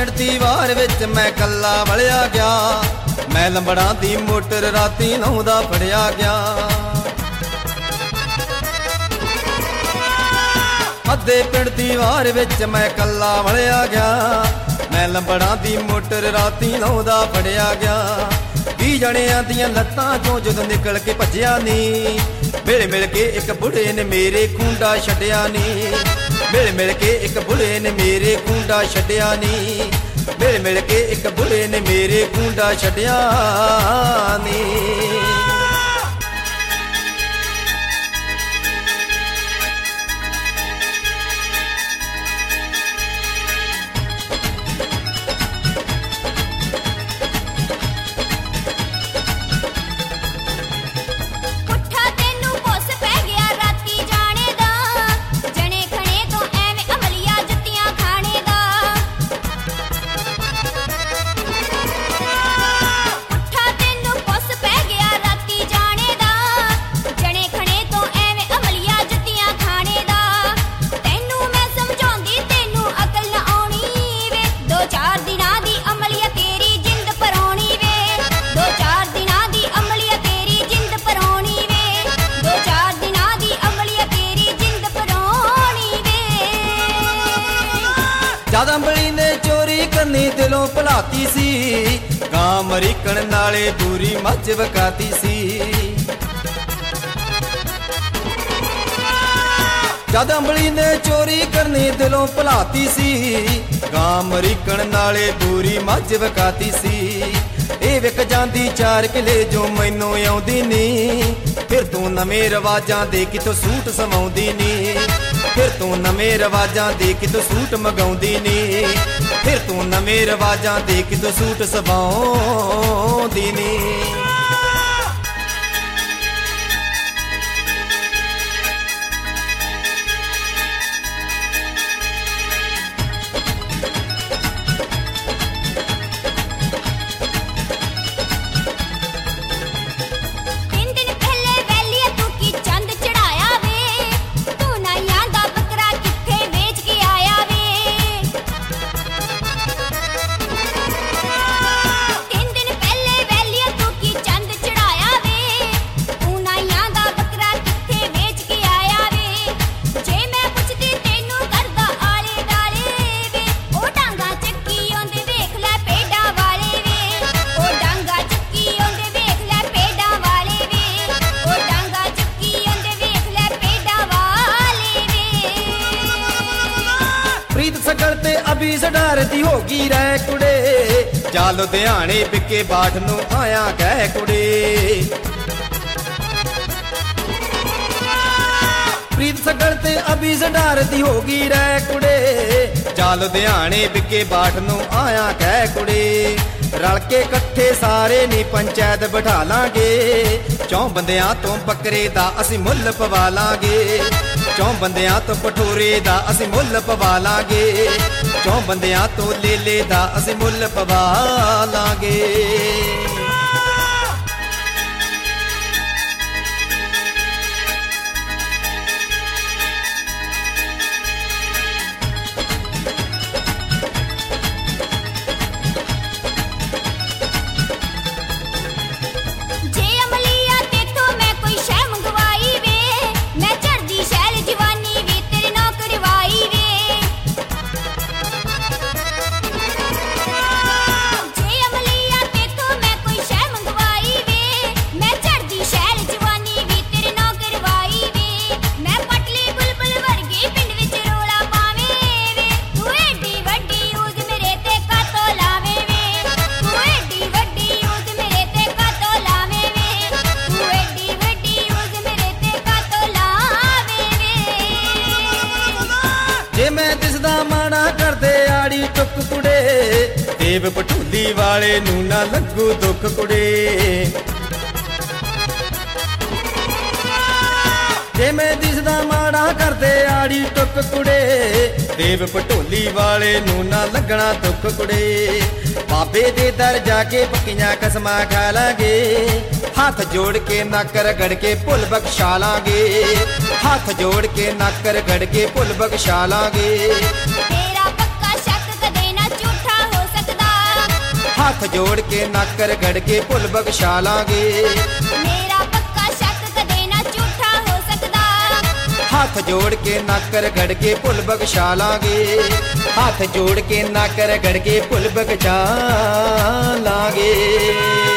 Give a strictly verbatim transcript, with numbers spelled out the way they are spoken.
ਪਿੰਡ ਦੀ ਵਾਰ ਵਿੱਚ ਮੈਂ ਕੱਲਾ ਵਲਿਆ ਗਿਆ, ਮੈਂ ਲੰਬੜਾਂ ਦੀ ਮੋਟਰ ਰਾਤੀ ਨਹਾਉਂਦਾ ਫੜਿਆ ਗਿਆ। ਅੱਧੇ ਪਿੰਡ ਦੀ ਵਾਰ ਵਿੱਚ ਮੈਂ ਕੱਲਾ ਵਲਿਆ ਗਿਆ, ਮੈਂ ਲੰਬੜਾਂ ਦੀ ਮੋਟਰ ਰਾਤੀ ਨਹਾਉਂਦਾ ਫੜਿਆ ਗਿਆ। ਵੀਹ ਜਣਿਆਂ ਦੀਆਂ ਲੱਤਾਂ ਚੋਂ ਜਦੋਂ ਨਿਕਲ ਕੇ ਭੱਜਿਆ ਨੀ, ਮਿਲ ਮਿਲ ਕੇ ਇੱਕ ਬੁੜੇ ਨੇ ਮੇਰੇ ਖੂੰਡਾ ਛੱਡਿਆ ਨੀ, ਮਿਲ ਮਿਲ ਕੇ ਇੱਕ ਬੁੜੇ ਨੇ ਮੇਰੇ ਖੂੰਡਾ ਛੱਡਿਆ ਨੀ, ਮਿਲ ਮਿਲ ਕੇ ਇੱਕ ਬੁੜੇ ਨੇ ਮੇਰੇ ਖੂੰਡਾ ਛੱਡਿਆ ਨੀ। ਜਦ ਅੰਬਲੀ ਨੇ ਚੋਰੀ ਕਰਨੀ ਦਿਲੋਂ ਭੁਲਾਤੀ ਸੀ, ਗਾਂ ਮਰੀਕਣ ਨਾਲੇ ਦੂਰੀ ਮੱਝ ਵਕਾਤੀ ਸੀ। ਜਦ ਅੰਬਲੀ ਨੇ ਚੋਰੀ ਕਰਨੀ ਦਿਲੋਂ ਭੁਲਾਤੀ ਸੀ, ਗਾਂ ਮਰੀਕਣ ਨਾਲੇ ਦੂਰੀ ਮੱਝ ਵਕਾਤੀ ਸੀ। ਇਹ ਵਿਕ ਜਾਂਦੀ ਚਾਰ ਕਿਲੇ ਜੋ ਮੈਨੂੰ ਆਉਂਦੀ ਨੀ, ਫਿਰ ਤੂੰ ਨਵੇਂ ਰਵਾਜਾਂ ਦੇ ਕਿਤੋਂ ਸੂਟ ਸਵਾਉਂਦੀ ਨੀ, ਫਿਰ ਤੂੰ ਨਵੇਂ ਰਵਾਜਾਂ ਦੇ ਕਿਤੋਂ ਸੂਟ ਮੰਗਾਉਂਦੀ ਨੀ, ਫਿਰ ਤੂੰ ਨਵੇਂ ਰਵਾਜਾਂ ਦੇ ਕਿਤੋਂ ਸੂਟ ਸਵਾਉਂਦੀ ਨੀ। ਸਗਲ ਤੇ ਅਭੀ ਸਡਾਰਦੀ ਹੋ ਗਈ ਰਹਿ ਕੁੜੇ, ਜਾ ਲੁਧਿਆਣੇ ਬਿੱਕੇ ਬਾਠ ਨੂੰ ਆਇਆ ਕਹਿ ਕੁੜੇ। ਪ੍ਰੀਤ ਸਗਲ ਤੇ ਅਭੀ ਸਡਾਰਦੀ ਹੋ ਗਈ ਰਹਿ ਕੁੜੇ, ਜਾ ਲੁਧਿਆਣੇ ਬਿੱਕੇ ਬਾਠ ਨੂੰ ਆਇਆ ਕਹਿ ਕੁੜੇ। ਰਲ ਕੇ ਇਕੱਠੇ ਸਾਰੇ ਨੀ ਪੰਚਾਇਤ ਬਿਠਾ ਲਾਂਗੇ, ਚੌਂ ਬੰਦਿਆਂ ਤੋਂ ਬੱਕਰੇ ਦਾ ਅਸੀਂ ਮੁੱਲ ਪਵਾ ਲਾਂਗੇ, ਚੌਂ ਬੰਦਿਆਂ ਤੋਂ ਭਟੂਰੇ ਦਾ ਅਸੀਂ ਮੁੱਲ ਪਵਾ ਲਾਂਗੇ, ਚੌਂ ਬੰਦਿਆਂ ਤੋਂ ਲੇਲੇ ਦਾ ਅਸੀਂ ਮੁੱਲ ਪਵਾ ਲਾਂਗੇ। ਜੇ ਮੈਂ ਦਿਸਦਾ ਮਾੜਾ ਕਰਦੇ ਆੜੀ ਟੁੱਕ ਕੁੜੇ, ਦੇਵ ਭਟੂਲੀ ਵਾਲੇ ਨੂੰ ਨਾ ਲੱਗੂ ਦੁੱਖ ਕੁੜੇ। ਜੇ ਮੈਂ ਦਿਸਦਾ ਮਾੜਾ ਕਰਦੇ ਆੜੀ ਟੁੱਕ ਕੁੜੇ, ਦੇਵ ਭਟੂਲੀ ਵਾਲੇ ਨੂੰ ਨਾ ਲੱਗਣਾ ਦੁੱਖ ਕੁੜੇ। ਬਾਬੇ ਦੇ ਦਰ ਜਾ ਕੇ ਪੱਕੀਆਂ ਕਸਮਾਂ ਖਾ ਲਾਂਗੇ, ਹੱਥ ਜੋੜ ਕੇ ਨੱਕ ਰਗੜ ਕੇ ਭੁੱਲ ਬਖਸ਼ਾ ਲਾਂਗੇ, ਹੱਥ ਜੋੜ ਕੇ ਨੱਕ ਰਗੜ ਕੇ ਭੁੱਲ ਬਖਸ਼ਾ ਲਾਂਗੇ। ਤੇਰਾ ਪੱਕਾ ਸ਼ੱਕ ਕਦੇ ਨਾ ਝੂਠਾ ਹੱਥ ਜੋੜ ਕੇ ਨੱਕ ਰਗੜ ਕੇ ਭੁੱਲ ਬਖਸ਼ਾ ਲਾਂਗੇ। ਮੇਰਾ ਪੱਕਾ ਸ਼ੱਕ ਕਦੇ ਨਾ ਝੂਠਾ ਹੋ ਸਕਦਾ। ਹੱਥ ਜੋੜ ਕੇ ਨੱਕ ਰਗੜ ਕੇ ਭੁੱਲ ਬਖਸ਼ਾ ਲਾਂਗੇ। ਹੱਥ ਜੋੜ ਕੇ ਨੱਕ ਰਗੜ ਕੇ ਭੁੱਲ ਬਖਸ਼ਾ ਲਾਂਗੇ।